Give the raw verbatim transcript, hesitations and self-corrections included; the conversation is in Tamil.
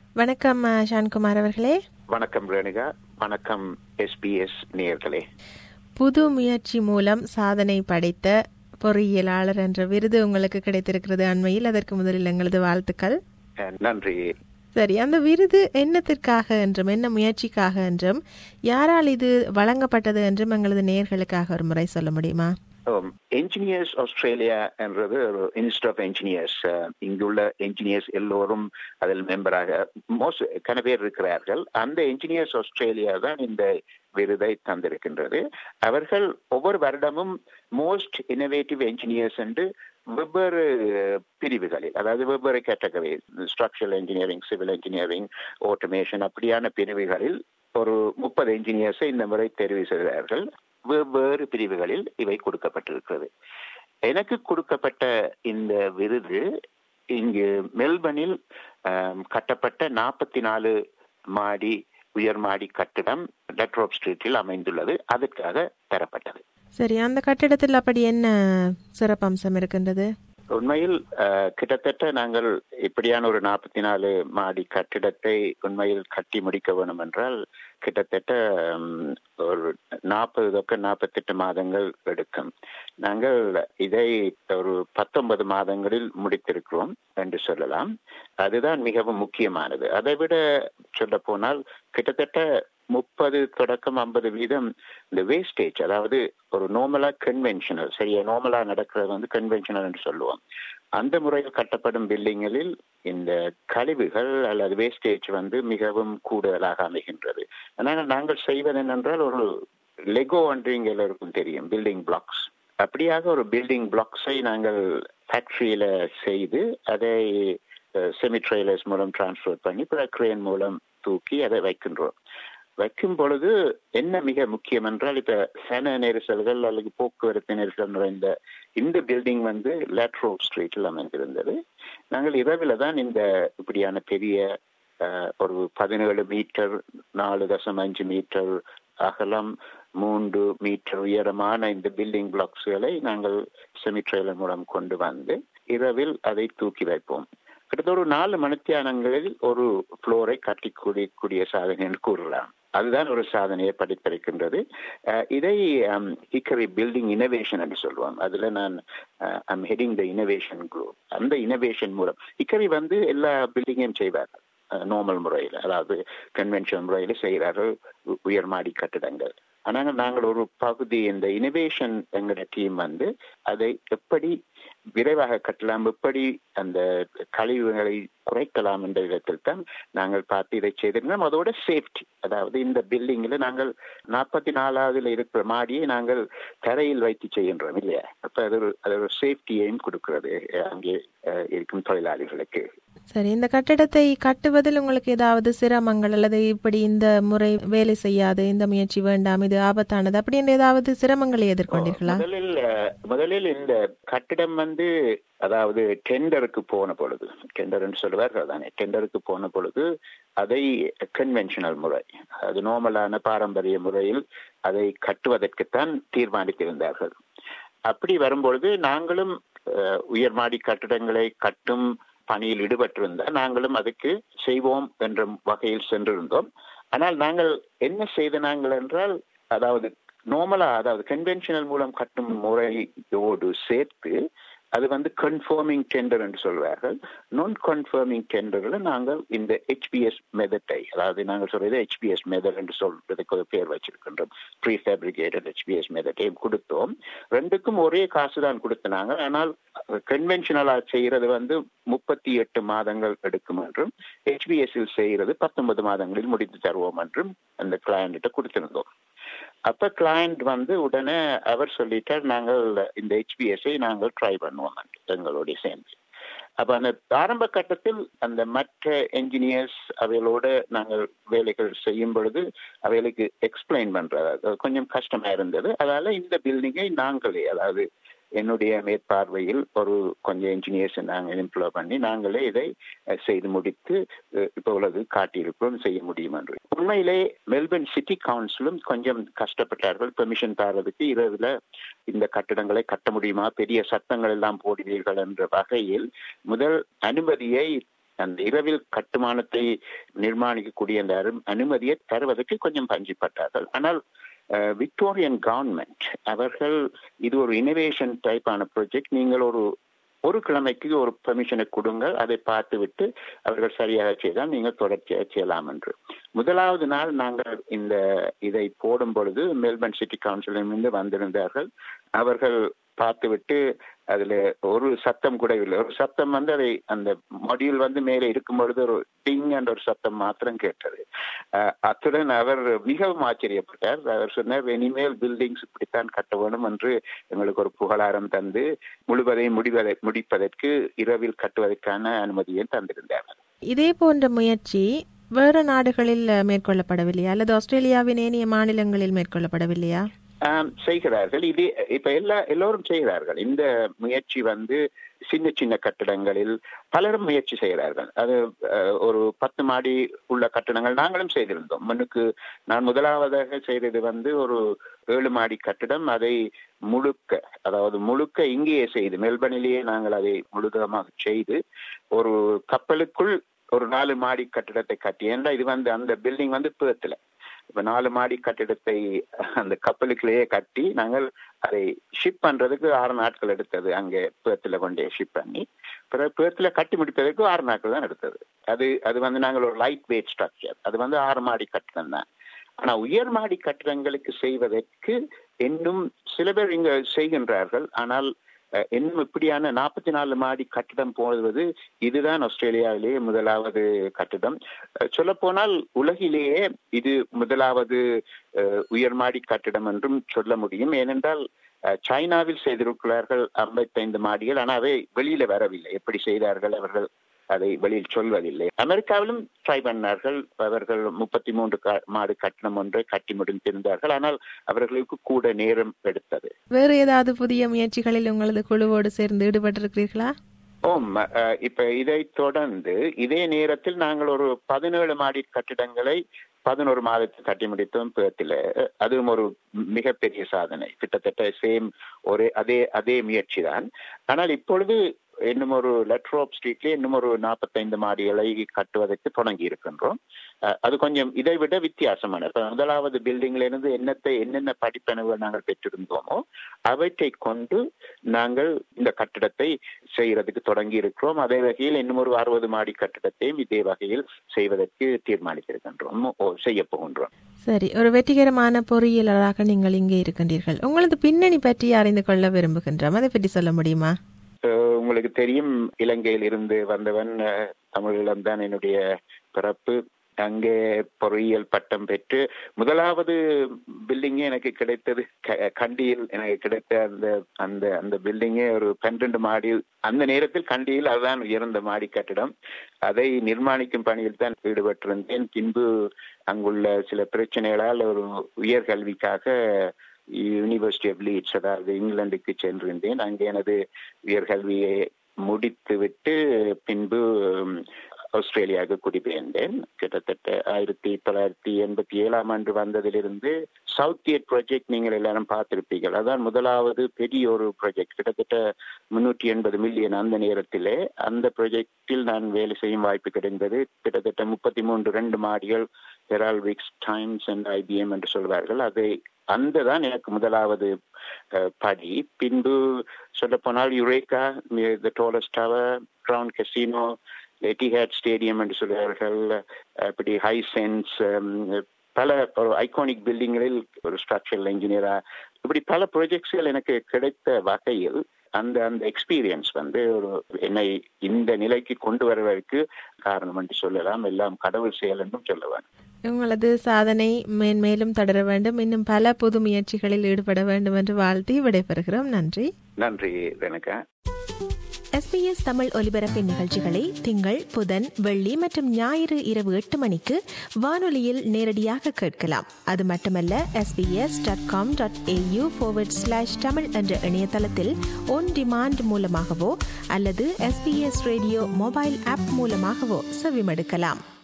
வணக்கம் அஹ், ஷான்குமார் அவர்களே. வணக்கம் ரேணுகா. வணக்கம் எஸ்பிஎஸ் நேயர்களே. புது முயற்சி மூலம் சாதனை படைத்த பொறியியலாளர் என்ற விருது உங்களுக்கு கிடைத்திருக்கிறது அண்மையில். அதற்கு முதலில் எங்களது வாழ்த்துக்கள். அஹ், நன்றி. சரி, அந்த விருது என்னத்திற்காக என்றும் என்ன முயற்சிக்காக என்றும் யாரால் இது வழங்கப்பட்டது என்றும் எங்களது நேயர்களுக்காக ஒரு முறை சொல்ல முடியுமா? என்ஜினியர்ஸ் ஆஸ்திரேலியா என்றது ஒரு இன்ஸ்டியூட் ஆஃப் என்ஜினியர்ஸ். இங்குள்ள என்ஜினியர்ஸ் எல்லோரும் அதில் மெம்பராக மோஸ்ட் கன பேர் இருக்கிறார்கள். அந்த என்ஜினியர்ஸ் ஆஸ்திரேலியா தான் இந்த விருதை தந்திருக்கின்றது. அவர்கள் ஒவ்வொரு வருடமும் மோஸ்ட் இன்னோவேட்டிவ் என்ஜினியர்ஸ் என்று வெவ்வேறு பிரிவுகளில், அதாவது வெவ்வேறு category, structural engineering, civil engineering, automation, அப்படியான பிரிவுகளில் ஒரு முப்பது என்ஜினியர்ஸை இந்த முறை தெரிவு செய்கிறார்கள். வெவ்வேறு பிரிவுகளில் இவை கொடுக்கப்பட்டிருக்கிறது. எனக்கு கொடுக்கப்பட்ட இந்த விருது இங்கு மெல்பர்னில் கட்டப்பட்ட நாற்பத்தி நாலு மாடி உயர் மாடி கட்டிடம் லட்ரோப் ஸ்ட்ரீட்டில் அமைந்துள்ளது. அதற்காக தரப்பட்டது. சரி, அந்த கட்டிடத்தில் அப்படி என்ன சிறப்பம்சம் இருக்கின்றது? உண்மையில் கிட்டத்தட்ட நாங்கள் இப்படியான ஒரு நாற்பத்தி நாலு மாடி கட்டிடத்தை உண்மையில் கட்டி முடிக்க வேணும் என்றால் கிட்டத்தட்ட ஒரு நாற்பது தொக்க நாற்பத்தெட்டு மாதங்கள் எடுக்கும். நாங்கள் இதை ஒரு பத்தொன்பது மாதங்களில் முடித்திருக்கிறோம் என்று சொல்லலாம். அதுதான் மிகவும் முக்கியமானது. அதை விட சொல்ல போனால் கிட்டத்தட்ட முப்பது தொடக்கம் ஐம்பது வீதம் இந்த வேஸ்டேஜ், அதாவது ஒரு நார்மலா கன்வென்ஷனல், சரியா நார்மலா நடக்கிறது வந்து கன்வென்ஷனல் என்று சொல்லுவோம். அந்த முறையில் கட்டப்படும் பில்டிங்களில் இந்த கழிவுகள் அல்லது வேஸ்டேஜ் வந்து மிகவும் கூடுதலாக அமைகின்றது. ஆனால் நாங்கள் செய்வது என்னென்றால் ஒரு லெகோ ஒன்று இங்கே எல்லாருக்கும் தெரியும், பில்டிங் பிளாக்ஸ். அப்படியாக ஒரு பில்டிங் பிளாக்ஸை நாங்கள் ஃபேக்டரியில செய்து அதை செமி ட்ரெய்லர்ஸ் மூலம் டிரான்ஸ்பர் பண்ணி கிரேன் மூலம் தூக்கி அதை வைக்கின்றோம். வைக்கும் பொழுது என்ன மிக முக்கியம் என்றால், இப்ப சன நெரிசல்கள் அல்லது போக்குவரத்து நெரிசல் நிறைந்த இந்த பில்டிங் வந்து லேட்ரோப் ஸ்ட்ரீட்டில் அமைந்திருந்தது. நாங்கள் இரவில் தான் இந்த இப்படியான பெரிய ஒரு பதினேழு மீட்டர் நாலு தசம் அஞ்சு மீட்டர் அகலம் மூன்று மீட்டர் உயரமான இந்த பில்டிங் பிளாக்ஸ்களை நாங்கள் செமி ட்ரெய்லர் மூலம் கொண்டு வந்து இரவில் அதை தூக்கி வைப்போம். கிட்டத்தட்ட ஒரு நாலு மணித்தியானங்களில் ஒரு புளோரை கட்டிக்கூடிய கூடிய சாதனை என்று கூறலாம். அதுதான் ஒரு சாதனையை படித்திருக்கின்றது. இதை ஹிக்கரி பில்டிங் இனோவேஷன் என்று சொல்லுவோம். அதுல நான் I'm heading the innovation group. அந்த இனோவேஷன் மூலம் ஹிக்கரி வந்து எல்லா பில்டிங்கையும் செய்வார்கள் நார்மல் முறையில், அதாவது கன்வென்ஷனல் முறையில் செய்கிறார்கள் உயர் மாடி கட்டிடங்கள். ஆனால் நாங்கள் ஒரு பகுதி இந்த இனோவேஷன் எங்களோட டீம் வந்து அதை எப்படி விரைவாக கட்டலாம், எப்படி அந்த கழிவுகளை குறைக்கலாம் என்ற விதத்தில் தான் நாங்கள் பார்த்து இதை செய்திருந்தோம். அதோட சேஃப்டி, அதாவது இந்த பில்டிங்ல நாங்கள் நாற்பத்தி நாலாவதுல இருக்கிற மாடியை நாங்கள் தரையில் வைத்து செய்கின்றோம் இல்லையா? அப்ப அது ஒரு அது ஒரு சேஃப்டியையும் கொடுக்கிறது அங்கே இருக்கும் தொழிலாளிகளுக்கு. சரி, இந்த கட்டிடத்தை கட்டுவதில் உங்களுக்கு ஏதாவது சிரமங்கள் அல்லது இப்படி இந்த முறை வேலை செய்யாது, இந்த முயற்சி வேண்டாம், இது ஆபத்தானது, அப்படின்னு ஏதாவது சிரமங்களை எதிர்கொண்டீர்களா? முதலில் முதலில் இந்த கட்டிடம் வந்து அதாவது டெண்டருக்கு போன பொழுது, டெண்டர்ன்னு சொல்லுவார்கள் தானே, டெண்டருக்கு போன பொழுது அதை கன்வென்ஷனல் முறை, அது நார்மலான பாரம்பரிய முறையில் அதை கட்டுவதற்குத்தான் தீர்மானித்திருந்தார்கள். அப்படி வரும்பொழுது நாங்களும் உயர் மாடி கட்டிடங்களை கட்டும் பணியில் ஈடுபட்டிருந்தால் நாங்களும் அதுக்கு செய்வோம் என்ற வகையில் சென்றிருந்தோம். ஆனால் நாங்கள் என்ன செய்த நாங்கள் என்றால், அதாவது நார்மலா, அதாவது கன்வென்ஷனல் மூலம் கட்டும் முறையோடு சேர்த்து அது வந்து கன்ஃபர்மிங் டெண்டர் என்று சொல்வார்கள். நான் கன்ஃபர்மிங் டெண்டர்ல நாங்கள் இந்த ஹெச்பிஎஸ் மெதட்டை, அதாவது நாங்கள் சொல்றது ஹெச்பிஎஸ் மெதட் என்று சொல்றதுக்கு ஒரு பேர் வச்சிருக்கின்றோம், ப்ரீ ஃபேப்ரிகேட்டட் ஹெச்பிஎஸ் மெதட்டையும் கொடுத்தோம். ரெண்டுக்கும் ஒரே காசு தான் கொடுத்தனாங்க. ஆனால் கன்வென்ஷனலா செய்யறது வந்து முப்பத்தி எட்டு மாதங்கள் எடுக்கும் என்றும், ஹெச்பிஎஸ்ஸில் செய்யறது பத்தொன்பது மாதங்களில் முடித்து தருவோம் என்றும் அந்த கிளையன்ட்ட கொடுத்திருந்தோம். அப்ப கிளையண்ட் வந்து உடனே அவர் சொல்லிட்டார், நாங்கள் இந்த ஹெச்பிஎஸ்ஐ நாங்கள் ட்ரை பண்ணுவோம் எங்களோட சேர்ந்து. அப்ப அந்த ஆரம்ப கட்டத்தில் அந்த மற்ற என்ஜினியர்ஸ் அவைகளோட நாங்கள் வேலைகள் செய்யும் பொழுது அவைகளுக்கு எக்ஸ்பிளைன் பண்றது கொஞ்சம் கஷ்டமா இருந்தது. அதனால இந்த பில்டிங்கை நாங்களே, அதாவது என்னுடைய மேற்பார்வையில் ஒரு கொஞ்சம் என்ஜினியர்ஸ் நாங்கள் எம்ப்ளாய் பண்ணி நாங்களே இதை செய்து முடித்து இப்போ உள்ளது காட்டியிருக்கிறோம், செய்ய முடியும் என்று. உண்மையிலே மெல்பர்ன் சிட்டி கவுன்சிலும் கொஞ்சம் கஷ்டப்பட்டார்கள் பெர்மிஷன் தரதுக்கு. இரவுல இந்த கட்டிடங்களை கட்ட முடியுமா, பெரிய சத்தங்கள் எல்லாம் போடுவீர்கள் என்ற வகையில் முதல் அனுமதியை அந்த இரவில் கட்டுமானத்தை நிர்மாணிக்கக்கூடிய அந்த அனுமதியை தருவதற்கு கொஞ்சம் பஞ்சிப்பட்டார்கள். ஆனால் விக்டோரியன் கவர்மெண்ட் அவர்கள் இது ஒரு இனோவேஷன் டைப்பான ப்ராஜெக்ட், நீங்கள் ஒரு ஒரு கிழமைக்கு ஒரு பெர்மிஷனை கொடுங்க, அதை பார்த்துவிட்டு அவர்கள் சரியாக செய்தால் நீங்கள் தொடர்ச்சியாக செய்யலாம் என்று. முதலாவது நாள் நாங்கள் இந்த இதை போடும் பொழுது மெல்பர்ன் சிட்டி கவுன்சிலிருந்து வந்திருந்தார்கள். அவர்கள் பார்த்துவிட்டு அதுல ஒரு சத்தம் கூட இல்லை. ஒரு சத்தம் வந்து அதை அந்த மொடியூல் வந்து மேலே இருக்கும் பொழுது ஒரு டிங் என்ற ஒரு சத்தம் மாத்திரம் கேட்டது. அத்துடன் அவர் மிகவும் ஆச்சரியப்பட்டார். அவர் சொன்னார், இனிமேல் பில்டிங்ஸ் இப்படித்தான் கட்ட வேணும் என்று எங்களுக்கு ஒரு புகழாரம் தந்து முழுவதையும் முடிவதை முடிப்பதற்கு இரவில் கட்டுவதற்கான அனுமதியை தந்திருந்தார்கள். இதே போன்ற முயற்சி வேறு நாடுகளில் மேற்கொள்ளப்படவில்லையா அல்லது ஆஸ்திரேலியாவின் ஏனைய மாநிலங்களில் மேற்கொள்ளப்படவில்லையா? செய்கிறார்கள். இது இப்ப எல்லா எல்லோரும் செய்கிறார்கள். இந்த முயற்சி வந்து சின்ன சின்ன கட்டடங்களில் பலரும் முயற்சி செய்கிறார்கள். அது ஒரு பத்து மாடி உள்ள கட்டடங்கள் நாங்களும் செய்திருந்தோம். முன்னுக்கு நான் முதலாவதாக செய்தது வந்து ஒரு ஏழு மாடி கட்டடம். அதை முழுக்க அதாவது முழுக்க இங்கேயே செய்து மெல்பர்னிலேயே நாங்கள் அதை முழுதமாக செய்து ஒரு கப்பலுக்குள் ஒரு நாலு மாடி கட்டிடத்தை கட்டி, ஏன்னா இது வந்து அந்த பில்டிங் வந்து பேர்த்துல இப்ப நாலு மாடி கட்டிடத்தை அந்த கப்பலுக்குள்ளேயே கட்டி நாங்கள் அதை ஷிப் பண்றதுக்கு ஆறு நாட்கள் எடுத்தது. அங்கே பேர்த்துல கொண்டே ஷிப் பண்ணி பிறகு பேர்த்துல கட்டி முடிப்பதற்கு ஆறு நாட்கள் தான் எடுத்தது. அது அது வந்து நாங்கள் ஒரு லைட் வெயிட் ஸ்ட்ரக்சர், அது வந்து ஆறு மாடி கட்டிடம் தான். ஆனா உயர் மாடி கட்டிடங்களுக்கு செய்வதற்கு இன்னும் சில பேர் இங்க செய்கின்றார்கள். ஆனால் இன்னும் இப்படியான நாற்பத்தி நாலு மாடி கட்டிடம் போடுவது இதுதான் ஆஸ்திரேலியாவிலேயே முதலாவது கட்டிடம். சொல்ல போனால் உலகிலேயே இது முதலாவது உயர் மாடி கட்டிடம் என்றும் சொல்ல முடியும். ஏனென்றால் சைனாவில் செய்திருக்கிறார்கள் ஐம்பத்தைந்து மாடிகள், ஆனால் அவை வெளியில வரவில்லை. எப்படி செய்தார்கள் அவர்கள் அதை வெளியில் சொல்வதில்லை. அமெரிக்காவிலும் ட்ரை பண்ணார்கள். அவர்கள் முப்பத்தி மூன்று மாடு கட்டணம் ஒன்றை கட்டி முடித்திருந்தார்கள். ஆனால் அவர்களுக்கு கூட நேரம் எடுத்தது. வேறு ஏதாவது புதிய முயற்சிகளில் உங்களது குழுவோடு சேர்ந்து ஈடுபட்டிருக்கிறீர்களா? ஓம், இப்ப இதை தொடர்ந்து இதே நேரத்தில் நாங்கள் ஒரு பதினேழு மாடி கட்டிடங்களை பதினோரு மாதத்தில் கட்டி முடித்தோம் பேர்த்தில். அதுவும் ஒரு மிகப்பெரிய சாதனை. கிட்டத்தட்ட சேம் ஒரே அதே அதே முயற்சி தான். ஆனால் இப்பொழுது இன்னும் ஒரு லெட்ரோப் ஸ்ட்ரீட்ல இன்னும் ஒரு நாற்பத்தைந்து மாடிகளை கட்டுவதற்கு தொடங்கி இருக்கின்றோம். அது கொஞ்சம் இதை விட வித்தியாசமான, முதலாவது பில்டிங்ல இருந்து என்னத்தை என்னென்ன படிப்பனவுகள் நாங்கள் பெற்றிருந்தோமோ அவற்றை கொண்டு நாங்கள் இந்த கட்டிடத்தை செய்யறதுக்கு தொடங்கி இருக்கிறோம். அதே வகையில் இன்னும் ஒரு அறுபது மாடி கட்டிடத்தையும் இதே வகையில் செய்வதற்கு தீர்மானித்திருக்கின்றோம், செய்ய போகின்றோம். சரி, ஒரு வெற்றிகரமான பொறியியலாளராக நீங்கள் இங்கே இருக்கின்றீர்கள். உங்களது பின்னணி பற்றி அறிந்து கொள்ள விரும்புகின்றோம், அதை பற்றி சொல்ல முடியுமா? உங்களுக்கு தெரியும், இலங்கையில் இருந்து வந்தவன், தமிழீழம் தான் என்னுடைய பிறப்பு. அங்கே பொறியியல் பட்டம் பெற்று முதலாவது பில்டிங்கே எனக்கு கிடைத்தது கண்டியில். எனக்கு கிடைத்த அந்த அந்த அந்த பில்டிங்கே ஒரு பன்னிரண்டு மாடி. அந்த நேரத்தில் கண்டியில் அதுதான் உயர்ந்த மாடி கட்டிடம். அதை நிர்மாணிக்கும் பணியில் தான் ஈடுபட்டிருந்தேன். பின்பு அங்குள்ள சில பிரச்சனைகளால் ஒரு உயர்கல்விக்காக யூனிவர்சிட்டி ஆஃப் லீட்ஸ், அதாவது இங்கிலாந்துக்கு சென்றிருந்தேன். அங்கே எனது உயர்கல்வியை முடித்து விட்டு பின்பு ஆஸ்திரேலியாவுக்கு குடிபெயர்ந்தேன். கிட்டத்தட்ட ஆயிரத்தி தொள்ளாயிரத்தி எண்பத்தி ஏழாம் ஆண்டு வந்ததிலிருந்து சவுத் இயர் ப்ராஜெக்ட் நீங்கள் எல்லாரும் பார்த்திருப்பீர்கள். அதான் முதலாவது பெரிய ஒரு ப்ராஜெக்ட், கிட்டத்தட்ட முன்னூற்றி எண்பது மில்லியன். அந்த நேரத்திலே அந்த ப்ராஜெக்டில் நான் வேலை செய்யும் வாய்ப்பு கிடைந்தது. கிட்டத்தட்ட முப்பத்தி மூன்று ரெண்டு மாடிகள், ஹெரால்விக்ஸ், டைம்ஸ் அண்ட் ஐபிஎம் என்று சொல்வார்கள். அதை அந்த தான் எனக்கு முதலாவது படி. பின்பு சொல்ல போனால் Eureka, the tallest tower, Crown Casino, Etihad Stadium என்று சொல்வார்கள், அப்படி ஹைசென்ஸ், பல ஒரு ஐகானிக் பில்டிங்களில் ஒரு ஸ்ட்ரக்சரல் இன்ஜினியரா, இப்படி பல ப்ராஜெக்ட்ஸ்கள் எனக்கு கிடைத்த வகையில் அந்த அந்த எக்ஸ்பீரியன்ஸ் வந்து ஒரு என்னை இந்த நிலைக்கு கொண்டு வருவதற்கு காரணம் என்று சொல்லலாம். எல்லாம் கடவுள் செயல் என்றும் சொல்லுவேன். உங்களது சாதனை மேன்மேலும் தொடர வேண்டும், இன்னும் பல புது முயற்சிகளில் ஈடுபட வேண்டும் என்று வாழ்த்தி விடைபெறுகிறோம். நன்றி. நன்றி ரேணுகா. எஸ்பிஎஸ் தமிழ் ஒலிபரப்பின் நிகழ்ச்சிகளை திங்கள், புதன், வெள்ளி மற்றும் ஞாயிறு இரவு எட்டு மணிக்கு வானொலியில் நேரடியாக கேட்கலாம். அது மட்டுமல்ல, SBS dot com dot AU forward slash Tamil என்ற இணையதளத்தில் ஒன் டிமாண்ட் மூலமாகவோ அல்லது எஸ்பிஎஸ் ரேடியோ மொபைல் ஆப் மூலமாகவோ செவிமடுக்கலாம்.